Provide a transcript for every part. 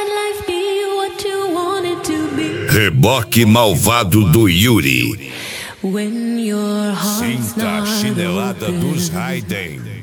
Reboque malvado do Yuri. Sinta a chinelada dos Raiden.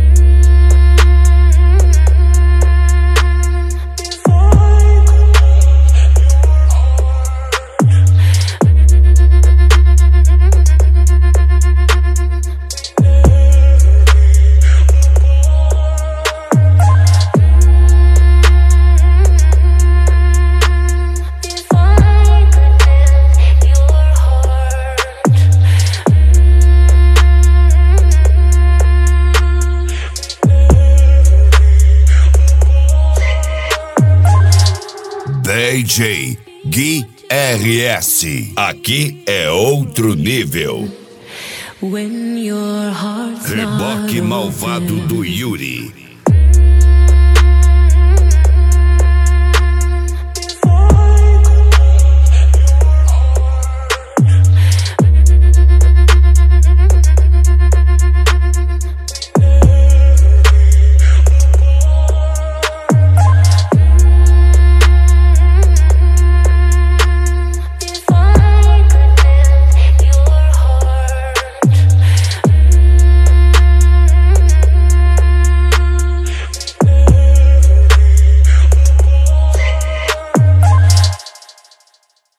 DJ Gui RS. Aqui é outro nível. Reboque malvado do Yuri.